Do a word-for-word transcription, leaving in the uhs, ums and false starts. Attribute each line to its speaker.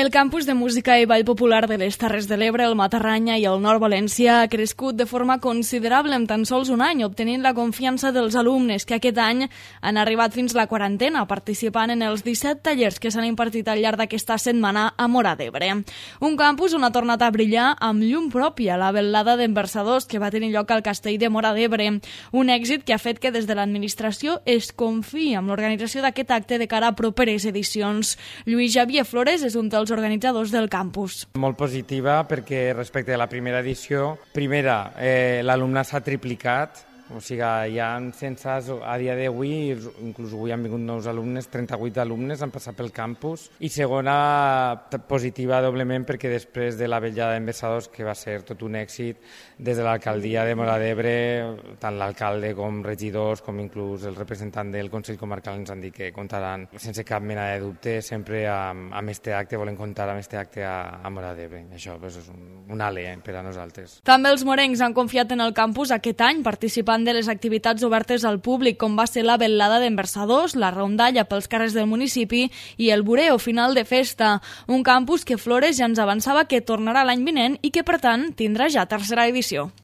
Speaker 1: El campus de música i ball popular de les Terres de l'Ebre, el Matarranya i el Nord València ha crescut de forma considerable en tan sols un any, obtenint la confiança dels alumnes que aquest any han arribat fins la quarantena, participant en els disset tallers que s'han impartit al llarg d'aquesta setmana a Móra d'Ebre. Un campus on ha tornat a brillar amb llum pròpia la vetllada d'Enversadors que va tenir lloc al castell de Móra d'Ebre, un èxit que ha fet que des de l'administració es confiï amb l'organització d'aquest acte de cara a properes edicions. Lluís Xavier Flores és un dels organitzadors del campus.
Speaker 2: Molt positiva perquè respecte a la primera edició, primera, eh, l'alumnat s'ha triplicat, o sigui, hi ha censes a dia d'avui, inclús avui han vingut nous alumnes, trenta-vuit alumnes han passat pel campus, i segona, positiva doblement perquè després de la vetllada d'Enversadors, que va ser tot un èxit, des de l'alcaldia de Móra d'Ebre, tant l'alcalde com regidors, com inclús el representant del Consell Comarcal ens han dit que comptaran, sense cap mena de dubte, sempre amb, amb este acte, volen comptar amb este acte a, a Móra d'Ebre. Això pues, és un, un ale eh, per a nosaltres.
Speaker 1: També els morencs han confiat en el campus aquest any, participant de les activitats obertes al públic, com va ser la vetllada d'Enversadors, la rondalla pels carrers del municipi i el bureo final de festa. Un campus que Flores ja ens avançava que tornarà l'any vinent i que, per tant, tindrà ja tercera edició.